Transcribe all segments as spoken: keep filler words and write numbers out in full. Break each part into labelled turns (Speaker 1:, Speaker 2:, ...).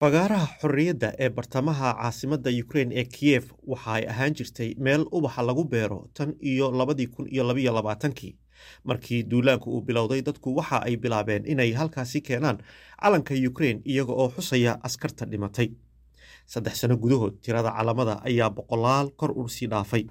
Speaker 1: Fagaaraha xorriyadda ee bartamaha caasimadda Ukraine ee Kiev waxa ay ahaan jirtay meel ubaxa lagu beero tan iyo labadi kun iyo laba iyo labaatankii. Markii duulaanku uu bilowday, dadku waxa ay bilaabeen inay halkaasi keenaan calanka Ukraine iyaga oo xusaya askarta dhimatay. Saddex sano gudahood, tirada calamada ayaa boqolaal kor u sii dhaafay.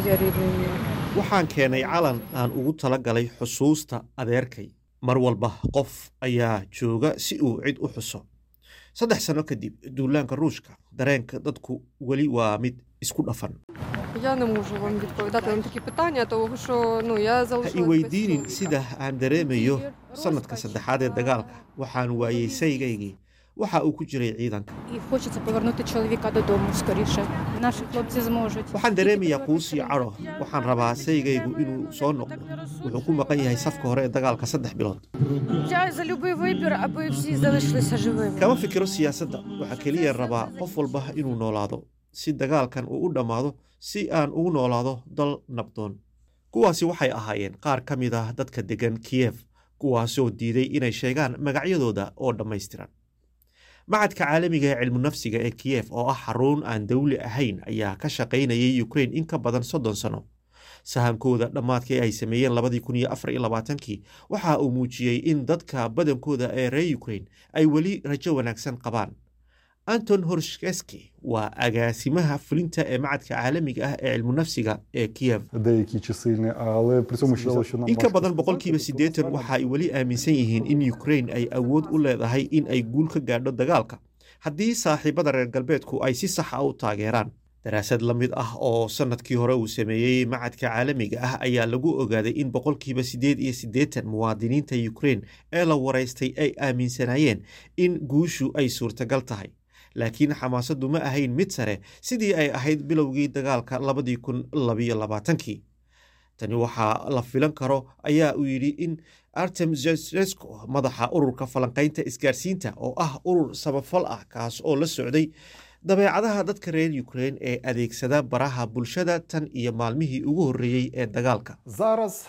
Speaker 1: Waxaan keenay calan aan ugu talagalay xusuusta adeerkay. Mar walba qof ayaa jooga si uu cid u xuso. Saddex sano kadib duulaanka Ruushka, dareenka dadku weli waa mid isku dhafan.
Speaker 2: Я не можу вам відповідати на такі питання, тому що ну я
Speaker 1: Ha i
Speaker 2: залишилась
Speaker 1: weydiinin
Speaker 2: без
Speaker 1: sida aan dareemayo sanadka saddexaad ee dagaalka. Waxaan waayey saygaygii. Waxa uu ku jiray ciidanka.
Speaker 3: І хочеться повернути чоловіка додому скоріше. Наші хлопці зможуть.
Speaker 1: Waxaan dareemayaa quus iyo caro. Waxaan rabaa saygaygu inuu soo noqdo. Wuxuu ku maqan yahay safka hore ee dagaalka saddex bilood.
Speaker 2: Я за любий вибір, аби всі залишилися живими.
Speaker 1: Kama fikiro siyaasadda. Waxa kaliya rabaa qof walba inuu noolaado. Si dagaalkan uu u dhammaado, si aan ugu noolaado dal nabdoon. Kuwaasi waxay ahaayeen qaar ka mid ah dadka degan Kiev, kuwaasoo diiday inay sheegaan magacyadooda oo dhammaystiran. Macadka caalamiga ee cilmu nafsiga ee Kiev oo ah xarun aan dawli ahayn ayaa ka shaqaynayay Ukraine in ka badan soddon sano. Sahankooda dhammaadkii ay sameeyeen labadi kun iyo afar iyo labaatankii waxa uu muujiyey in dadka badankooda ee reer Ukraine ay weli rajo wanaagsan qabaan. Anton Horshkeski waa agaasimaha fulinta ee macadka caalamiga ah ee cilmu nafsiga ee Kiev.
Speaker 4: Деякі чисельні, але при цьому ще що нам
Speaker 1: In ka badan boqolkiiba siddeetan waxa ay weli aaminsan yihiin in Ukraine ay awood u leedahay in ay guul ka gaadho dagaalka haddii saaxiibada reer galbeedku ay si sax ah u taageeraan. Daraasad la mid ah oo sanadkii hore uu sameeyey macadka caalamiga ah ayaa lagu ogaaday in boqolkiiba siddeed iyo siddeetan muwaadiniinta Ukraine ee la waraystay ay aaminsanaayeen in guushu ay suurtagal tahay. Laakiin xamaasaddu ma ahayn mid sare sidii ay ahayd bilowgii dagaalka labadi kun laba iyo labaatankii. Tani waxaa la filan karo ayaa uu yidhi in Artem Zhezhesko, madaxa ururka falanqaynta isgaarsiinta oo ah urur samafal ah kaas oo la socday dabeecadaha dadka reer Ukraine ee adeegsada baraha bulshada tan iyo maalmihii ugu horreeyey ee dagaalka.
Speaker 4: зараз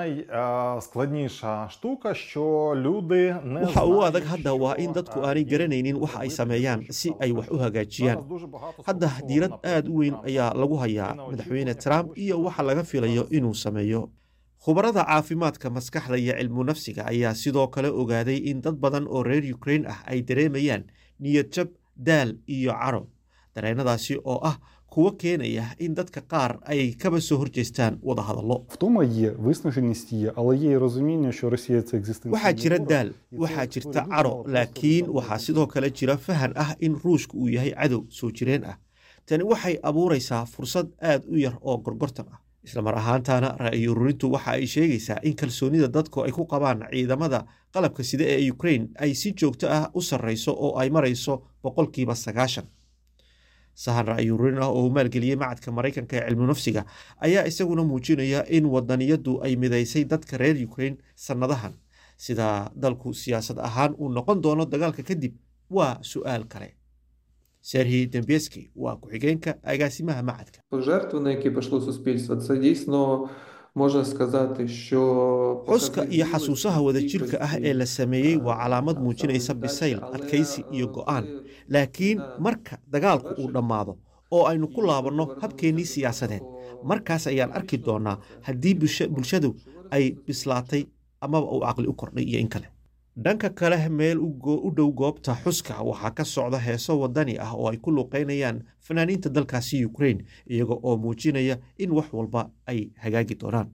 Speaker 4: найскладніша штука, що люди не
Speaker 1: Waxa ugu adag
Speaker 4: знають,
Speaker 1: hadda waa in
Speaker 4: що,
Speaker 1: dadku
Speaker 4: е,
Speaker 1: aanay
Speaker 4: їм
Speaker 1: garanaynin waxa ay sameeyaan si ay wax u hagaajiyaan.
Speaker 4: Зараз дуже багато
Speaker 1: Hadda
Speaker 4: спроможного
Speaker 1: diirad aad u weyn
Speaker 4: напрямку
Speaker 1: ayaa lagu
Speaker 4: Україна
Speaker 1: hayaa
Speaker 4: очікує
Speaker 1: madaxweyne
Speaker 4: того,
Speaker 1: Trump iyo
Speaker 4: що
Speaker 1: waxa laga filayo
Speaker 4: зараз
Speaker 1: inuu sameeyo. Khubarada caafimaadka maskaxda iyo cilmu nafsiga ayaa sidoo kale ogaaday in dad badan oo reer Ukraine ah ay dareemayaan niyad jab, daal iyo caro. Dareenadaasi oo ah kuwa keenaya in dadka qaar ay kaba soo horjeestaan wada hadallo.
Speaker 4: Втома є, виснаженість є, але є і розуміння, що Росія це екзистенційний
Speaker 1: Waxaa jira
Speaker 4: ворог,
Speaker 1: daal,
Speaker 4: і це
Speaker 1: waxaa jirta
Speaker 4: створює
Speaker 1: caro,
Speaker 4: просто
Speaker 1: laakiin
Speaker 4: знову
Speaker 1: waxaa sidoo kale jira fahan ah in Ruushku uu yahay cadow soo jireen ah. Tani waxay abuuraysaa fursad aad u yar oo gorgortan ah. Isla mar ahaantaana, ra'yi ururintu waxa ay sheegaysaa in kalsoonida dadku ay ku qabaan ciidamada qalabka sida ee Ukraine ay si joogto ah u sarreyso oo ay marayso boqolkiiba sagaashan. Sahan ra'yi ururin ah oo uu maalgeliyey macadka Maraykanka ee cilmu nafsiga ayaa isaguna muujinaya in wadaniyadu ay midaysay dadka reer Ukraine sannadahan. Sida dalku siyaasad ahaan uu noqon doono dagaalka kadib waa su'aal kale. Serhiy Dembieski waa ku-xigeenka agaasimaha macadka.
Speaker 5: Жертви, на які пішло суспільство, це дійсно можна сказати, що
Speaker 1: Xuska iyo xasuusaha wadajirka ah ee la sameeyey waa calaamad muujinaysa bisayl, adkaysi iyo go'aan. Laakiin marka dagaalku uu dhammaado oo aynu ku laabanno habkeennii siyaasadeed, markaas ayaan arki doonaa haddii bulsha- bulshadu ay bislaatay amaba uu caqli u kordhay iyo in kale. Dhanka kale, meel u go- u dhow goobta xuska waxaa ka socda heeso wadani ah oo ay ku luqeynayaan fanaaniinta dalkaasi Ukraine iyaga oo muujinaya in wax walba ay hagaagi doonaan.